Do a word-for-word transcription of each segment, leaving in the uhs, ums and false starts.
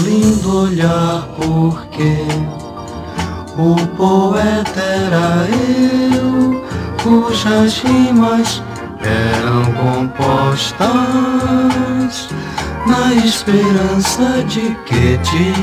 lindo olhar, porque o poeta era eu, cujas rimas eram compostas na esperança de que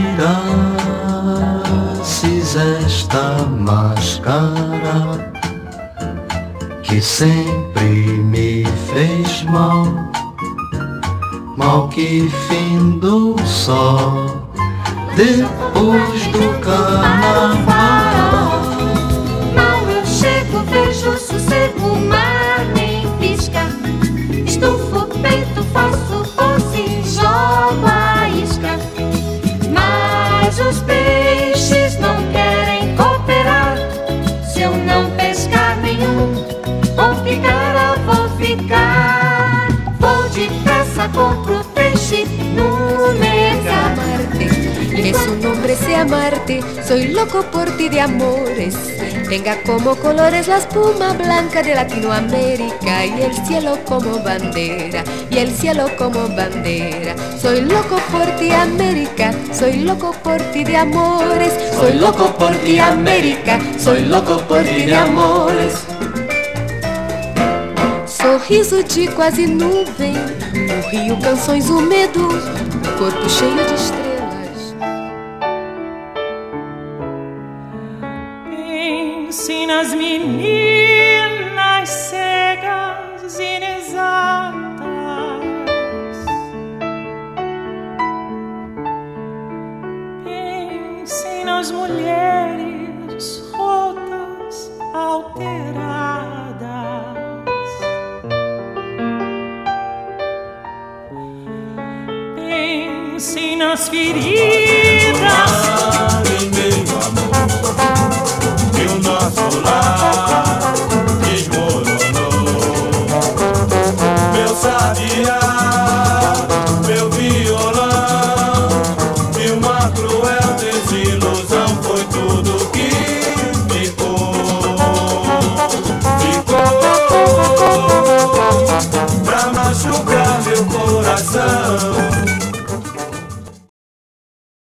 tirasses esta máscara que sempre me fez mal, mal que findou só depois do carnaval. Mal eu chego, vejo sossego, o mar nem pisca. Estufo o peito, faço pose, jogo a isca. Mas os peixes não querem cooperar. Se eu não pescar nenhum, vou ficar, vou ficar. Vou depressa, compro peixe no mercado. Que su nombre sea Marte, soy loco por ti de amores. Venga como colores la espuma blanca de Latinoamérica y el cielo como bandera, y el cielo como bandera. Soy loco por ti América, soy loco por ti de amores. Soy loco por ti América, soy loco por ti de amores. Sorriso de quase nuvem, o rio canções, o medo, o corpo cheio de estrelas. Pense nas meninas cegas, inexatas, pense nas mulheres rotas, alteradas. Pense nas feridas em meu amor, que o nosso lar